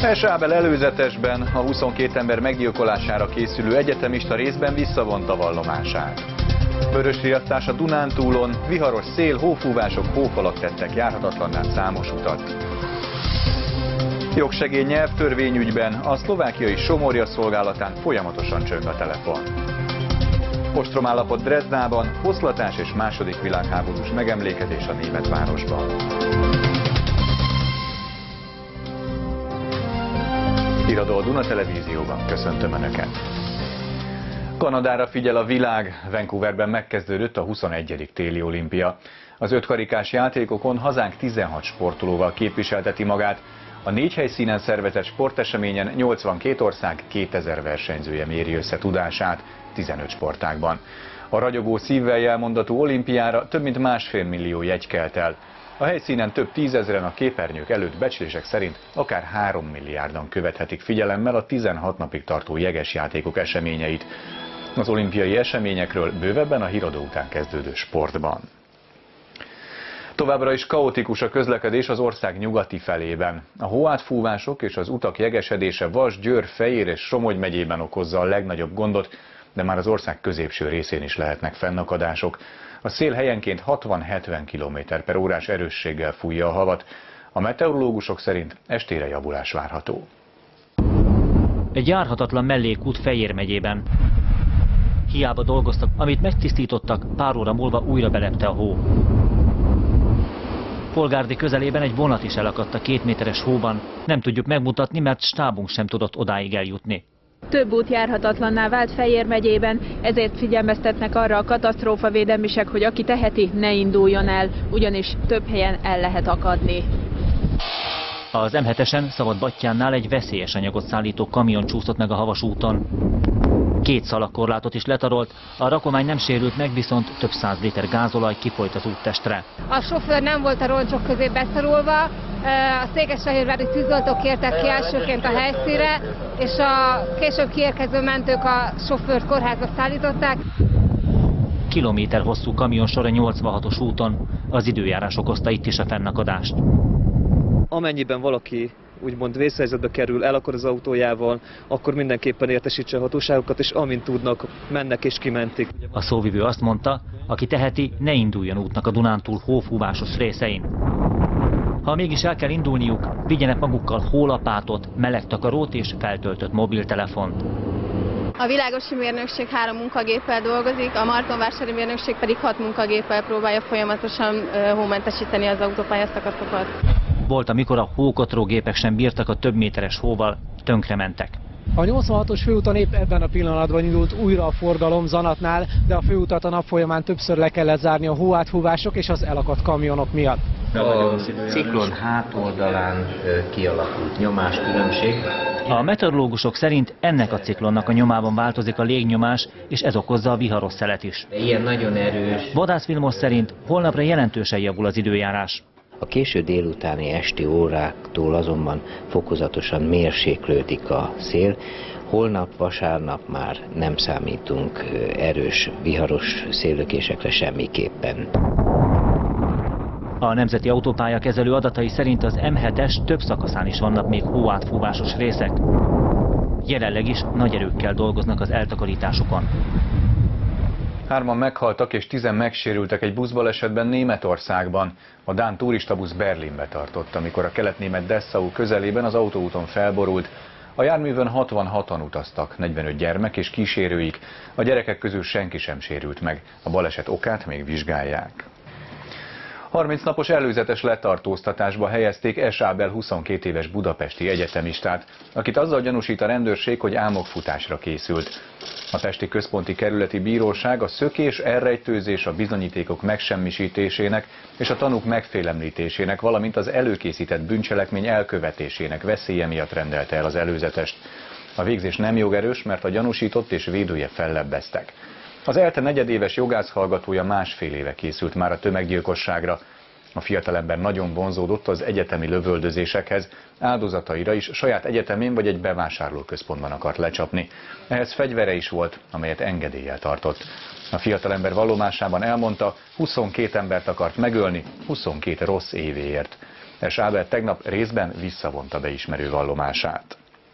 Esábel előzetesben a 22 ember meggyilkolására készülő egyetemista részben visszavonta vallomását. Vörösriasztás a Dunántúlon, viharos szél, hófúvások, hófalak tettek járhatatlanná számos utat. Jogsegély nyelvtörvényügyben a szlovákiai Somorja szolgálatán folyamatosan csöng a telefon. Ostromállapot Dresdában, foszlatás és második világháborús megemlékezés a német városban. Híradó a Duna Televízióban. Köszöntöm Önöket! Kanadára figyel a világ. Vancouverben megkezdődött a 21. téli olimpia. Az ötkarikás játékokon hazánk 16 sportolóval képviselteti magát. A 4 helyszínen szervezett sporteseményen 82 ország 2000 versenyzője méri össze tudását 15 sportágban. A ragyogó szívvel jelmondatú olimpiára több mint 1,5 millió jegy kelt el. A helyszínen több tízezren, a képernyők előtt becslések szerint akár 3 milliárdan követhetik figyelemmel a 16 napig tartó jegesjátékok eseményeit. Az olimpiai eseményekről bővebben a híradó után kezdődő sportban. Továbbra is kaotikus a közlekedés az ország nyugati felében. A hóátfúvások és az utak jegesedése Vas, Győr, Fejér és Somogy megyében okozza a legnagyobb gondot, de már az ország középső részén is lehetnek fennakadások. A szél helyenként 60-70 km/h erősséggel fújja a havat. A meteorológusok szerint estére javulás várható. Egy járhatatlan mellékút Fejér megyében. Hiába dolgoztak, amit megtisztítottak, pár óra múlva újra belepte a hó. Polgárdi közelében egy vonat is elakadt a 2 méteres hóban. Nem tudjuk megmutatni, mert stábunk sem tudott odáig eljutni. Több út járhatatlanná vált Fejér megyében, ezért figyelmeztetnek arra a katasztrófavédelmisek, hogy aki teheti, ne induljon el, ugyanis több helyen el lehet akadni. Az M7-esen Szabadbattyánnál egy veszélyes anyagot szállító kamion csúszott meg a havas úton. 2 szalagkorlátot is letarolt, a rakomány nem sérült meg, viszont több 100 liter gázolaj kifolyt az úttestre. A sofőr nem volt a roncsok közé beszorulva, a székesfehérvári tűzoltók értek ki elsőként a helyszínre, és a később kiérkező mentők a sofőrt kórházba szállították. Kilométer hosszú kamionsor a 86-os úton, az időjárás okozta itt is a fennakadást. Amennyiben valaki úgymond vészhelyzetbe kerül, elakad az autójával, akkor mindenképpen értesítse a hatóságokat, és amint tudnak, mennek és kimentik. A szóvivő azt mondta, aki teheti, ne induljon útnak a Dunántúl hófúvásos részein. Ha mégis el kell indulniuk, vigyenek magukkal hólapátot, meleg takarót és feltöltött mobiltelefont. A Világosi Mérnökség 3 munkagéppel dolgozik, a Martonvásári Mérnökség pedig 6 munkagéppel próbálja folyamatosan hómentesíteni az autópályaszakaszokat. Volt, amikor a hókotrógépek sem bírtak a több méteres hóval, tönkrementek. A 86-os főúton épp ebben a pillanatban indult újra a forgalom Zanatnál, de a főutat a nap folyamán többször le kellett zárni a hóátfúvások és az elakadt kamionok miatt. A ciklon hátoldalán kialakult nyomáskülönbség. A meteorológusok szerint ennek a ciklonnak a nyomában változik a légnyomás, és ez okozza a viharos szelet is. Ilyen nagyon erős. Vadász Vilmos szerint holnapra jelentősen javul az időjárás. A késő délutáni esti óráktól azonban fokozatosan mérséklődik a szél. Holnap, vasárnap már nem számítunk erős, viharos széllökésekre semmiképpen. A Nemzeti Autópálya kezelő adatai szerint az M7-es több szakaszán is vannak még hóátfúvásos részek. Jelenleg is nagy erőkkel dolgoznak az eltakarításokon. 3-an meghaltak és 10-en megsérültek egy buszbalesetben Németországban. A dán turistabusz Berlinbe tartott, amikor a kelet-német Dessau közelében az autóúton felborult. A járművön 66-an utaztak, 45 gyermek és kísérőik. A gyerekek közül senki sem sérült meg. A baleset okát még vizsgálják. 30 napos előzetes letartóztatásba helyezték Esábel 22 éves budapesti egyetemistát, akit azzal gyanúsít a rendőrség, hogy álmokfutásra készült. A Pesti Központi Kerületi Bíróság a szökés, elrejtőzés, a bizonyítékok megsemmisítésének és a tanúk megfélemlítésének, valamint az előkészített bűncselekmény elkövetésének veszélye miatt rendelte el az előzetest. A végzés nem jogerős, mert a gyanúsított és védője fellebbeztek. Az ELTE negyedéves jogászhallgatója 1,5 éve készült már a tömeggyilkosságra. A fiatalember nagyon vonzódott az egyetemi lövöldözésekhez, áldozataira is saját egyetemén vagy egy bevásárlóközpontban akart lecsapni. Ehhez fegyvere is volt, amelyet engedéllyel tartott. A fiatalember vallomásában elmondta, 22 embert akart megölni, 22 rossz évéért. Sábel tegnap részben visszavonta beismerő vallomását.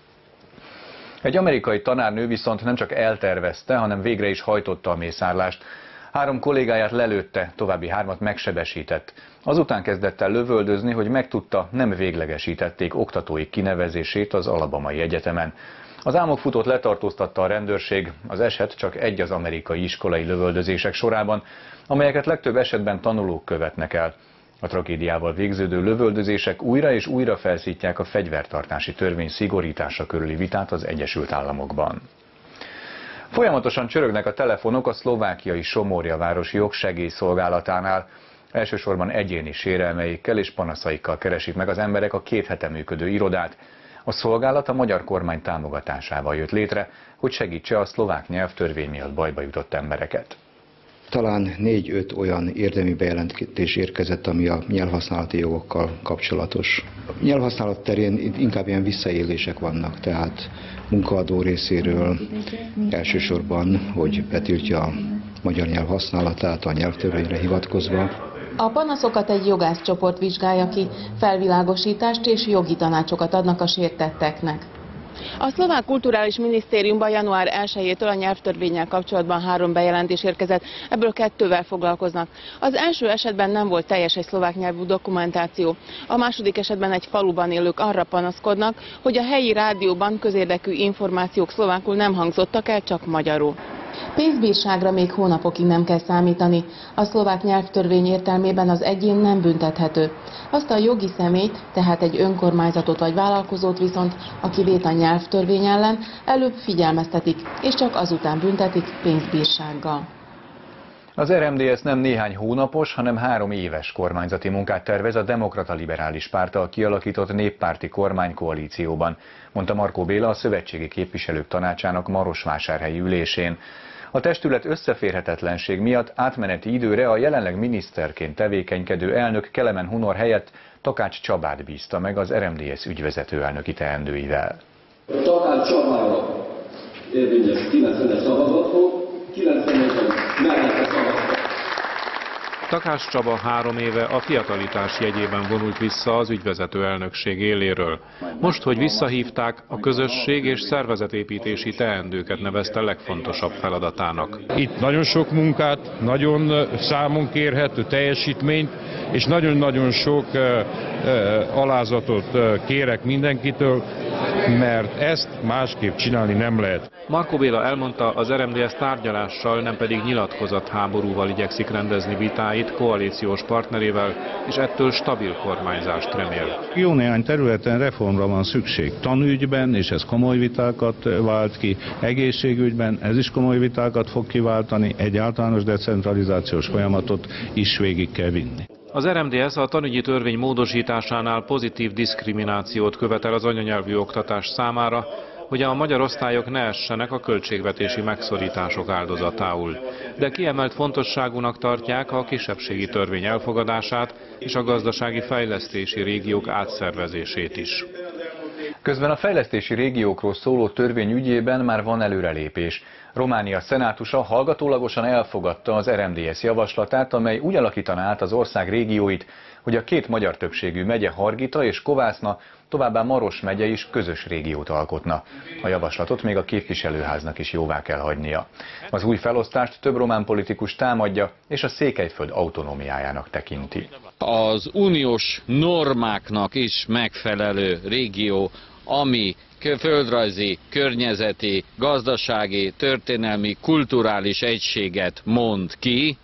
Egy amerikai tanárnő viszont nem csak eltervezte, hanem végre is hajtotta a mészárlást. 3 kollégáját lelőtte, további 3-at megsebesített. Azután kezdett el lövöldözni, hogy megtudta, nem véglegesítették oktatói kinevezését az Alabamai Egyetemen. Az álmokfutót letartóztatta a rendőrség, az eset csak egy az amerikai iskolai lövöldözések sorában, amelyeket legtöbb esetben tanulók követnek el. A tragédiával végződő lövöldözések újra és újra felszítják a fegyvertartási törvény szigorítása körüli vitát az Egyesült Államokban. Folyamatosan csörögnek a telefonok a szlovákiai Somorja-városi jogsegélyszolgálatánál. Elsősorban egyéni sérelmeikkel és panaszaikkal keresik meg az emberek a 2 hete működő irodát. A szolgálat a magyar kormány támogatásával jött létre, hogy segítse a szlovák nyelvtörvény miatt bajba jutott embereket. Talán 4-5 olyan érdemi bejelentés érkezett, ami a nyelvhasználati jogokkal kapcsolatos. A nyelvhasználat terén inkább ilyen visszaélések vannak, tehát munkaadó részéről elsősorban, hogy betiltja a magyar nyelv használatát a nyelvtörvényre hivatkozva. A panaszokat egy jogászcsoport vizsgálja ki, felvilágosítást és jogi tanácsokat adnak a sértetteknek. A szlovák kulturális minisztériumban január 1-től a nyelvtörvénnyel kapcsolatban 3 bejelentés érkezett, ebből 2-vel foglalkoznak. Az első esetben nem volt teljes egy szlovák nyelvű dokumentáció. A második esetben egy faluban élők arra panaszkodnak, hogy a helyi rádióban közérdekű információk szlovákul nem hangzottak el, csak magyarul. Pénzbírságra még hónapokig nem kell számítani. A szlovák nyelvtörvény értelmében az egyén nem büntethető. Azt a jogi személyt, tehát egy önkormányzatot vagy vállalkozót viszont, aki vét a nyelvtörvény ellen, előbb figyelmeztetik, és csak azután büntetik pénzbírsággal. Az RMDSZ nem néhány hónapos, hanem 3 éves kormányzati munkát tervez a Demokrata Liberális Párttal kialakított néppárti kormánykoalícióban, mondta Markó Béla a Szövetségi Képviselők Tanácsának marosvásárhelyi ülésén. A testület összeférhetetlenség miatt átmeneti időre a jelenleg miniszterként tevékenykedő elnök Kelemen Hunor helyett Takács Csabát bízta meg az RMDSZ ügyvezető elnöki teendőivel. Takács Csabára érvényes 90-es szavazatot, 98-en mellette szavaztak. Takács Csaba 3 éve a fiatalitás jegyében vonult vissza az ügyvezető elnökség éléről. Most, hogy visszahívták, a közösség és szervezetépítési teendőket nevezte legfontosabb feladatának. Itt nagyon sok munkát, nagyon számon kérhető teljesítményt, és nagyon-nagyon sok alázatot kérek mindenkitől, mert ezt másképp csinálni nem lehet. Markó Béla elmondta, az RMDSZ tárgyalással, nem pedig nyilatkozatháborúval igyekszik rendezni vitáit koalíciós partnerével, és ettől stabil kormányzást remél. Jó néhány területen reformra van szükség. Tanügyben, és ez komoly vitákat vált ki, egészségügyben, ez is komoly vitákat fog kiváltani, egy általános decentralizációs folyamatot is végig kell vinni. Az RMDSZ a tanügyi törvény módosításánál pozitív diszkriminációt követel az anyanyelvű oktatás számára, hogy a magyar osztályok ne essenek a költségvetési megszorítások áldozatául. De kiemelt fontosságúnak tartják a kisebbségi törvény elfogadását és a gazdasági fejlesztési régiók átszervezését is. Közben a fejlesztési régiókról szóló törvény ügyében már van előrelépés. Románia szenátusa hallgatólagosan elfogadta az RMDSZ javaslatát, amely úgy alakítaná át az ország régióit, hogy a 2 magyar többségű megye, Hargita és Kovászna, továbbá Maros megye is közös régiót alkotna. A javaslatot még a képviselőháznak is jóvá kell hagynia. Az új felosztást több román politikus támadja, és a Székelyföld autonómiájának tekinti. Az uniós normáknak is megfelelő régió, ami földrajzi, környezeti, gazdasági, történelmi, kulturális egységet mond ki,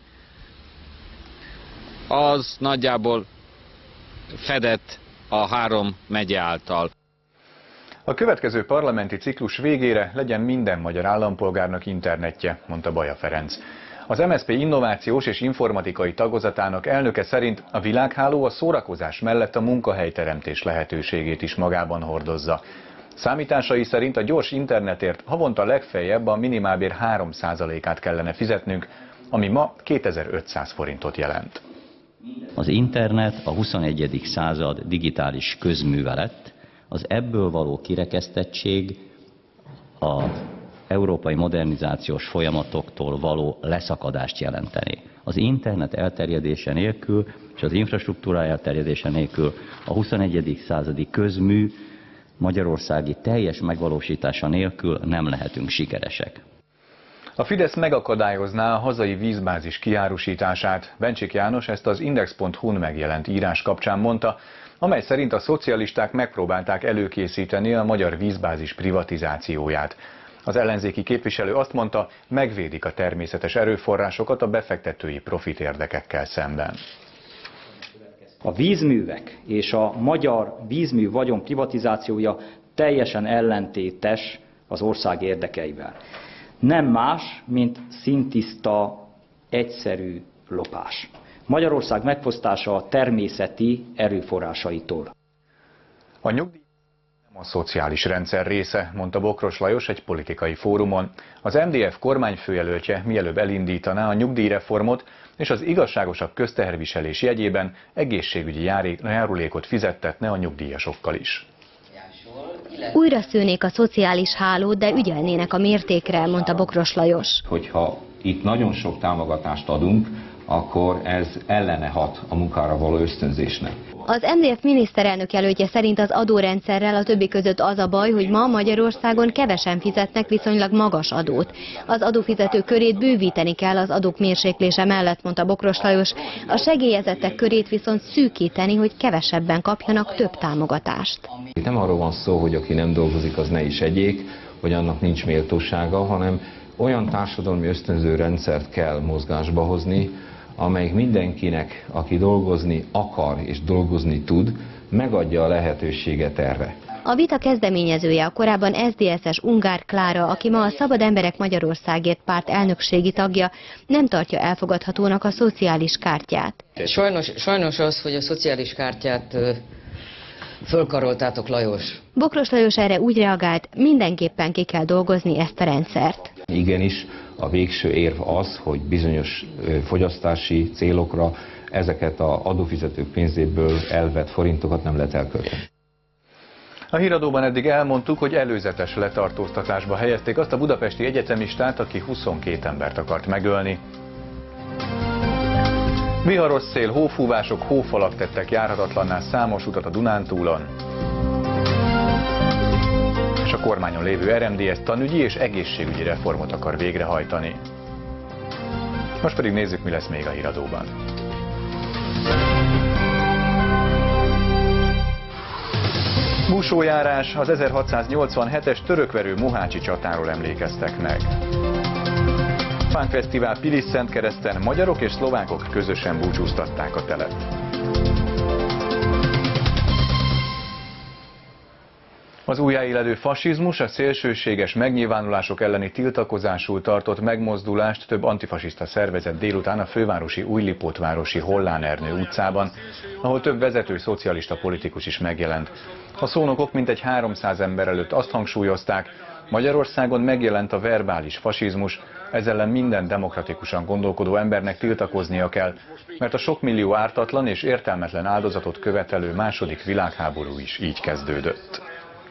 az nagyjából fedett a 3 megye által. A következő parlamenti ciklus végére legyen minden magyar állampolgárnak internetje, mondta Baja Ferenc. Az MSZP innovációs és informatikai tagozatának elnöke szerint a világháló a szórakozás mellett a munkahelyteremtés lehetőségét is magában hordozza. Számításai szerint a gyors internetért havonta legfeljebb a minimálbér 3%-át kellene fizetnünk, ami ma 2500 forintot jelent. Az internet a 21. század digitális közművelet, az ebből való kirekesztettség az európai modernizációs folyamatoktól való leszakadást jelenteni. Az internet elterjedése nélkül és az infrastruktúra elterjedése nélkül a 21. századi közmű magyarországi teljes megvalósítása nélkül nem lehetünk sikeresek. A Fidesz megakadályozná a hazai vízbázis kiárusítását. Bencsik János ezt az Index.hu-n megjelent írás kapcsán mondta, amely szerint a szocialisták megpróbálták előkészíteni a magyar vízbázis privatizációját. Az ellenzéki képviselő azt mondta, megvédik a természetes erőforrásokat a befektetői profitérdekekkel szemben. A vízművek és a magyar vízmű vagyon privatizációja teljesen ellentétes az ország érdekeivel. Nem más, mint szintiszta, egyszerű lopás. Magyarország megfosztása a természeti erőforrásaitól. A nyugdíj nem a szociális rendszer része, mondta Bokros Lajos egy politikai fórumon. Az MDF kormányfőjelöltje mielőbb elindítaná a nyugdíjreformot, és az igazságosabb közteherviselés jegyében egészségügyi járulékot fizettetne a nyugdíjasokkal is. Újra szűnék a szociális hálót, de ügyelnének a mértékre, mondta Bokros Lajos. Hogyha itt nagyon sok támogatást adunk, akkor ez ellene hat a munkára való ösztönzésnek. Az MDF miniszterelnök jelöltje szerint az adórendszerrel a többi között az a baj, hogy ma Magyarországon kevesen fizetnek viszonylag magas adót. Az adófizetők körét bővíteni kell az adók mérséklése mellett, mondta Bokros Lajos. A segélyezettek körét viszont szűkíteni, hogy kevesebben kapjanak több támogatást. Itt nem arról van szó, hogy aki nem dolgozik, az ne is egyék, hogy annak nincs méltósága, hanem olyan társadalmi ösztönző rendszert kell mozgásba hozni, amelyik mindenkinek, aki dolgozni akar és dolgozni tud, megadja a lehetőséget erre. A vita kezdeményezője a korábban SZDSZ-es Ungár Klára, aki ma a Szabad Emberek Magyarországért párt elnökségi tagja, nem tartja elfogadhatónak a szociális kártyát. Sajnos az, hogy a szociális kártyát fölkaroltátok, Lajos. Bokros Lajos erre úgy reagált, mindenképpen ki kell dolgozni ezt a rendszert. Igenis, a végső érv az, hogy bizonyos fogyasztási célokra ezeket az adófizetők pénzéből elvett forintokat nem lehet elkölteni. A híradóban eddig elmondtuk, hogy előzetes letartóztatásba helyezték azt a budapesti egyetemistát, aki 22 embert akart megölni. Viharos szél, hófúvások, hófalak tettek járhatatlanná számos utat a Dunántúlon. És a kormányon lévő RMDSZ tanügyi és egészségügyi reformot akar végrehajtani. Most pedig nézzük, mi lesz még a híradóban. Búsójárás, az 1687-es törökverő mohácsi csatáról emlékeztek meg. Fánkfesztivál Pilis-Szentkereszten, magyarok és szlovákok közösen búcsúztatták a telet. Az újjáéledő fasizmus, a szélsőséges megnyilvánulások elleni tiltakozásul tartott megmozdulást több antifasiszta szervezet délután a fővárosi Újlipótvárosi Hollán Ernő utcában, ahol több vezető szocialista politikus is megjelent. A szónokok mintegy 300 ember előtt azt hangsúlyozták, Magyarországon megjelent a verbális fasizmus, ez ellen minden demokratikusan gondolkodó embernek tiltakoznia kell, mert a sok millió ártatlan és értelmetlen áldozatot követelő második világháború is így kezdődött.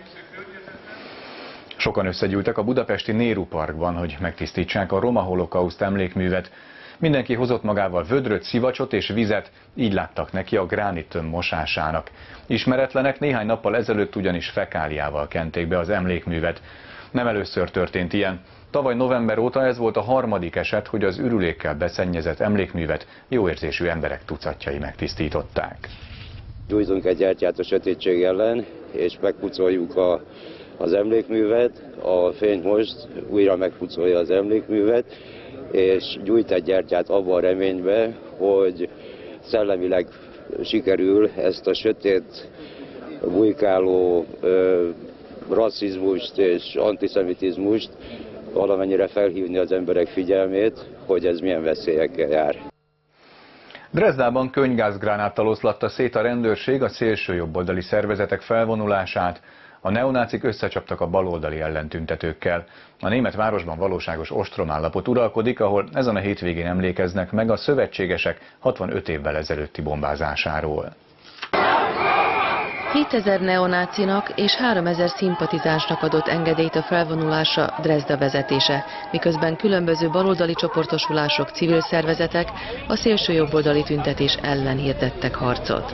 Sokan összegyűltek a budapesti Nehru Parkban, hogy megtisztítsák a roma holokauszt emlékművet. Mindenki hozott magával vödröt, szivacsot és vizet, így láttak neki a gránittömb mosásának. Ismeretlenek néhány nappal ezelőtt ugyanis fekáliával kenték be az emlékművet. Nem először történt ilyen. Tavaly november óta ez volt a harmadik eset, hogy az ürülékkel beszennyezett emlékművet jóérzésű emberek tucatjai megtisztították. Gyújtunk egy gyertyát a sötétség ellen, és megpucoljuk az emlékművet. A fény most újra megpucolja az emlékművet, és gyújt egy gyertyát abban a reményben, hogy szellemileg sikerül ezt a sötét, bujkáló rasszizmust és antiszemitizmust valamennyire felhívni az emberek figyelmét, hogy ez milyen veszélyekkel jár. Drezdában könygázgránáttal oszlatta szét a rendőrség a szélsőjobboldali szervezetek felvonulását. A neonácik összecsaptak a baloldali ellentüntetőkkel. A német városban valóságos ostromállapot uralkodik, ahol ezen a hétvégén emlékeznek meg a szövetségesek 65 évvel ezelőtti bombázásáról. 7000 neonácinak és 3000 szimpatizánsnak adott engedélyt a felvonulásra Dresda vezetése, miközben különböző baloldali csoportosulások, civil szervezetek a szélsőjobboldali tüntetés ellen hirdettek harcot.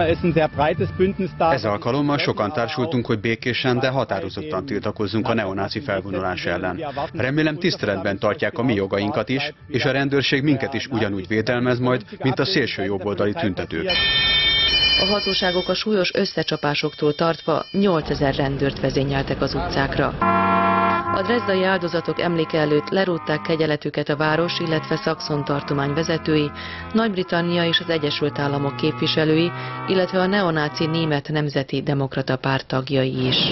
Ez alkalommal sokan társultunk, hogy békésen, de határozottan tiltakozzunk a neonáci felvonulás ellen. Remélem tiszteletben tartják a mi jogainkat is, és a rendőrség minket is ugyanúgy védelmez majd, mint a szélsőjobboldali tüntetők. A hatóságok a súlyos összecsapásoktól tartva 8000 rendőrt vezényeltek az utcákra. A drezdai áldozatok emléke előtt lerótták kegyeletüket a város, illetve Szaxon tartomány vezetői, Nagy-Britannia és az Egyesült Államok képviselői, illetve a neonáci Német Nemzeti Demokrata Párt tagjai is.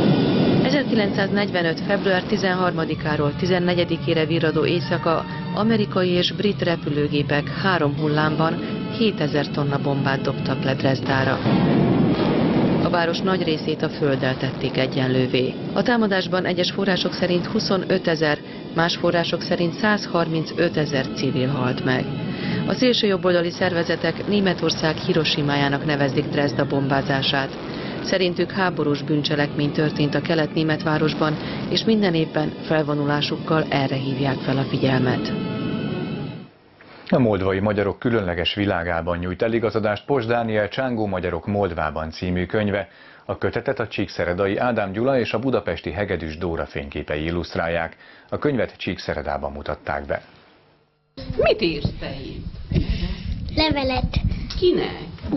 1945. február 13-áról 14-ére virradó éjszaka amerikai és brit repülőgépek 3 hullámban 7000 tonna bombát dobtak le Dresdára. A város nagy részét a földdel tették egyenlővé. A támadásban egyes források szerint 25 000, más források szerint 135 000 civil halt meg. A szélsőjobboldali szervezetek Németország Hirosimájának nevezik Dresda bombázását. Szerintük háborús bűncselekmény történt a kelet-német városban, és minden évben felvonulásukkal erre hívják fel a figyelmet. A moldvai magyarok különleges világában nyújt eligazodást Posch Dániel Csángó magyarok Moldvában című könyve. A kötetet a Csíkszeredai Ádám Gyula és a budapesti Hegedűs Dóra fényképei illusztrálják. A könyvet Csíkszeredában mutatták be. Mit írsz te itt? Levelet. Kinek?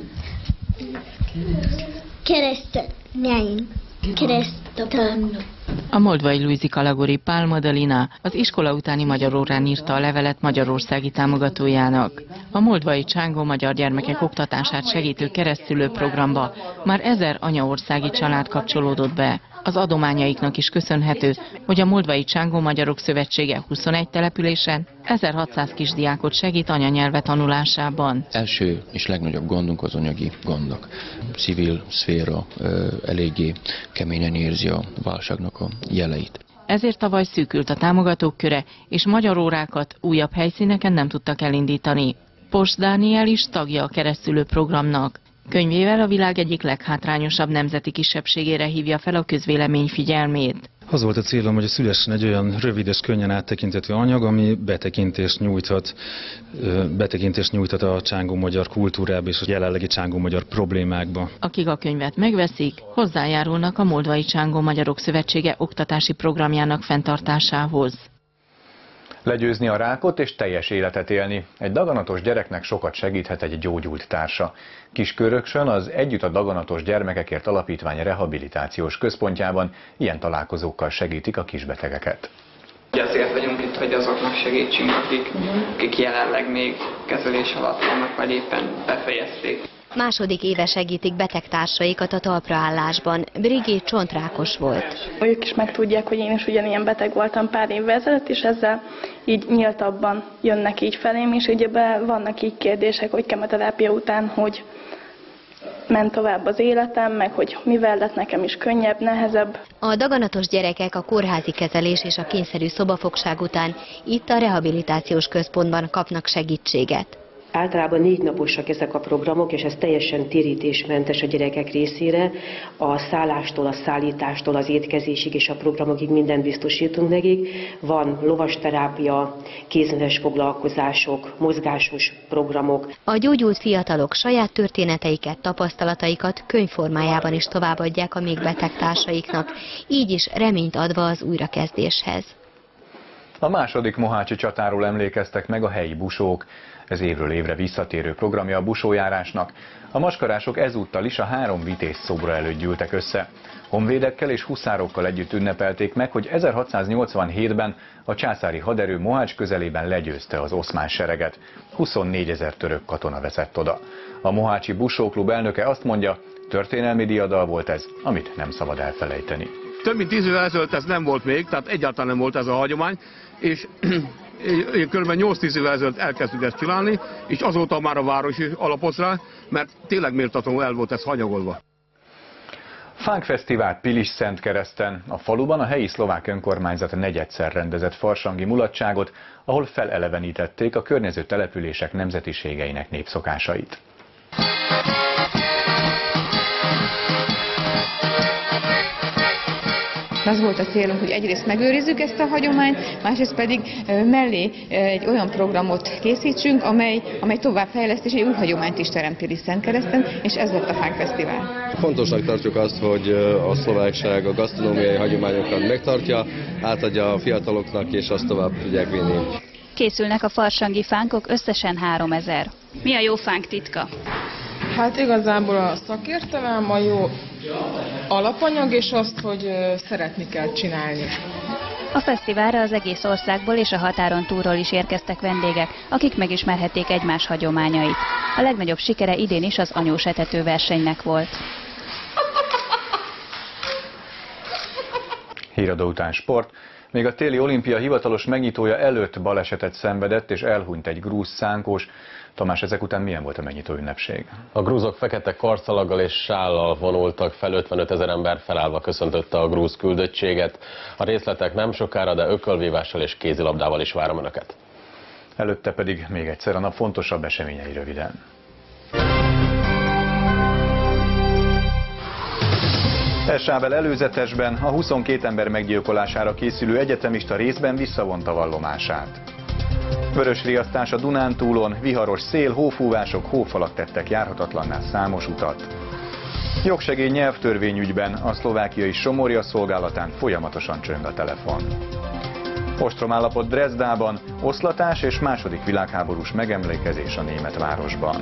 Keresztanyáim. Keresztapámnak. A moldvai Luizika Lagori Pál Madalina az iskola utáni magyar órán írta a levelet magyarországi támogatójának. A moldvai Csángó magyar gyermekek oktatását segítő keresztülő programba már 1000 anyaországi család kapcsolódott be. Az adományaiknak is köszönhető, hogy a Moldvai Csángó Magyarok Szövetsége 21 településen 1600 kisdiákot segít anyanyelve tanulásában. Első és legnagyobb gondunk az anyagi gondok. Civil szféra eléggé keményen érzi a válságnak a jeleit. Ezért tavaly szűkült a támogatók köre, és magyar órákat újabb helyszíneken nem tudtak elindítani. Posch Dániel is tagja a keresztülő programnak. Könyvével a világ egyik leghátrányosabb nemzeti kisebbségére hívja fel a közvélemény figyelmét. Az volt a célom, hogy szülessen egy olyan rövid és könnyen áttekintető anyag, ami betekintést nyújthat a csángó-magyar kultúrába és a jelenlegi csángó-magyar problémákba. Akik a könyvet megveszik, hozzájárulnak a Moldvai Csángó Magyarok Szövetsége oktatási programjának fenntartásához. Legyőzni a rákot és teljes életet élni. Egy daganatos gyereknek sokat segíthet egy gyógyult társa. Kisköröksön az Együtt a daganatos gyermekekért alapítvány rehabilitációs központjában ilyen találkozókkal segítik a kisbetegeket. Azért vagyunk itt, hogy azoknak segítsünk, akik jelenleg még kezelés alatt vannak, vagy éppen befejezték. Második éve segítik betegtársaikat a talpraállásban. Brigét csontrákos volt. Ők is megtudják, hogy én is ugyanilyen beteg voltam pár évvel ezelőtt, és ezzel így nyíltabban jönnek így felém, és ugye vannak így kérdések, hogy kemoterápia után, hogy ment tovább az életem, meg hogy mivel lett nekem is könnyebb, nehezebb. A daganatos gyerekek a kórházi kezelés és a kényszerű szobafogság után itt a rehabilitációs központban kapnak segítséget. Általában 4 naposak ezek a programok, és ez teljesen térítésmentes a gyerekek részére. A szállástól, a szállítástól, az étkezésig és a programokig mindent biztosítunk nekik. Van lovasterápia, kézműves foglalkozások, mozgásos programok. A gyógyult fiatalok saját történeteiket, tapasztalataikat könyvformájában is továbbadják a még beteg társaiknak, így is reményt adva az újrakezdéshez. A második mohácsi csatáról emlékeztek meg a helyi busók. Ez évről évre visszatérő programja a busójárásnak. A maskarások ezúttal is a 3 vitéz szobra előtt gyűltek össze. Honvédekkel és huszárokkal együtt ünnepelték meg, hogy 1687-ben a császári haderő Mohács közelében legyőzte az oszmán sereget. 24 000 török katona veszett oda. A mohácsi busóklub elnöke azt mondja, történelmi diadal volt ez, amit nem szabad elfelejteni. Több mint 10 évvel ezelőtt ez nem volt még, tehát egyáltalán nem volt ez a hagyomány, és kb. 8-10 évvel ezelőtt elkezdtük ezt csinálni, és azóta már a város is alapoz rá, mert tényleg méltatlanul el volt ez hanyagolva. Fánkfesztivált Pilis-Szentkereszten. A faluban a helyi szlovák önkormányzat negyedszer rendezett farsangi mulatságot, ahol felelevenítették a környező települések nemzetiségeinek népszokásait. Az volt a célunk, hogy egyrészt megőrizzük ezt a hagyományt, másrészt pedig mellé egy olyan programot készítsünk, amely továbbfejleszt és egy új hagyományt is teremti Lisztentkereszten, és ez lett a Fánkfesztivál. Fontosnak tartjuk azt, hogy a szlovákság a gasztronómiai hagyományokat megtartja, átadja a fiataloknak, és azt tovább tudják vinni. Készülnek a farsangi fánkok, összesen 3000. Mi a jó fánk titka? Hát igazából a szakértelem, a jó alapanyag, és azt, hogy szeretni kell csinálni. A fesztiválra az egész országból és a határon túlról is érkeztek vendégek, akik megismerhették egymás hagyományait. A legnagyobb sikere idén is az anyós etető versenynek volt. Híradó után sport. Még a téli olimpia hivatalos megnyitója előtt balesetet szenvedett és elhunyt egy grúz szánkós. Tamás, ezek után milyen volt a megnyitó ünnepség? A grúzok fekete karszalaggal és sállal vonultak fel, 55 000 ember felállva köszöntötte a grúz küldöttséget. A részletek nem sokára, de ökölvívással és kézilabdával is várom Önöket. Előtte pedig még egyszer a nap fontosabb eseményei röviden. Esával előzetesben a 22 ember meggyilkolására készülő egyetemista részben visszavonta vallomását. Vörös riasztás a Dunántúlon, viharos szél, hófúvások, hófalak tettek járhatatlanná számos utat. Jogsegély nyelvtörvényügyben a szlovákiai Somorja szolgálatán folyamatosan csöng a telefon. Ostromállapot Dresdában, oszlatás és II. Világháborús megemlékezés a német városban.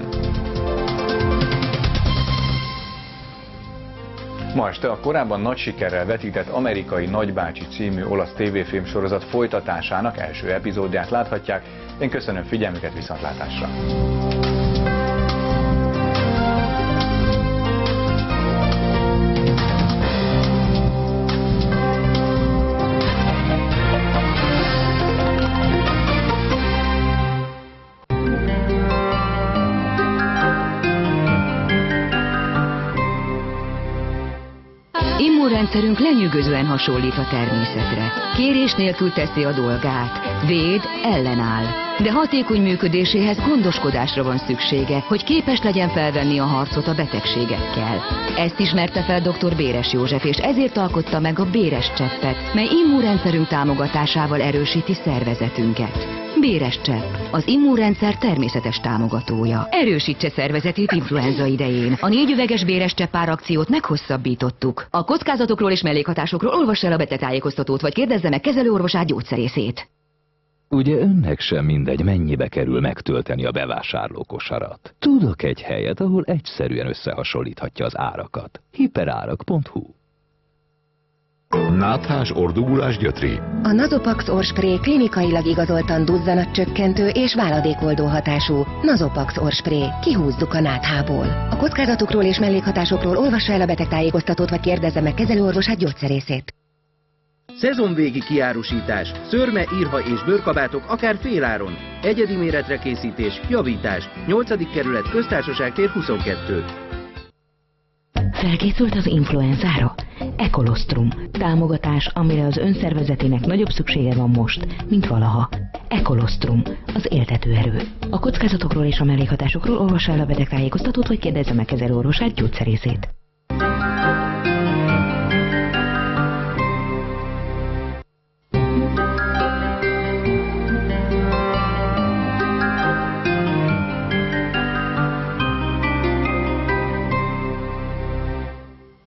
Ma este a korábban nagy sikerrel vetített Amerikai Nagybácsi című olasz tévéfilm sorozat folytatásának első epizódját láthatják. Én köszönöm figyelmüket, viszontlátásra! Immunrendszerünk lenyűgözően hasonlít a természetre. Kérés nélkül teszi a dolgát. Véd, ellenáll. De hatékony működéséhez gondoskodásra van szüksége, hogy képes legyen felvenni a harcot a betegségekkel. Ezt ismerte fel dr. Béres József, és ezért alkotta meg a Béres cseppet, mely immunrendszerünk támogatásával erősíti szervezetünket. Béres csepp, az immunrendszer természetes támogatója. Erősítse szervezetét influenza idején. A 4 üveges Béres csepp árakciót meghosszabbítottuk. A kockázatokról és mellékhatásokról olvassa el a betegtájékoztatót, vagy kérdezze meg kezelőorvosát, gyógyszerészét. Ugye önnek sem mindegy, mennyibe kerül megtölteni a bevásárlókosarat. Tudok egy helyet, ahol egyszerűen összehasonlíthatja az árakat. Hiperárak.hu. Náthás, ordugulás, gyötri. A Nasopax orrspray klinikailag igazoltan duzzanatcsökkentő és váladékoldó hatású. Nasopax orrspray. Kihúzzuk a náthából. A kockázatokról és mellékhatásokról olvassa el a betegtájékoztatót, vagy kérdezze meg kezelőorvosát, gyógyszerészét. Szezonvégi kiárusítás, szőrme, írha és bőrkabátok akár féláron. Egyedi méretre készítés, javítás. 8. kerület, Köztársaság tér 22. Felkészült az influenzára? Ecolostrum. Támogatás, amire az ön szervezetének nagyobb szüksége van most, mint valaha. Ecolostrum. Az éltető erő. A kockázatokról és a mellékhatásokról olvassa el a betegtájékoztatót, vagy kérdezze meg kezelőorvosát, gyógyszerészét.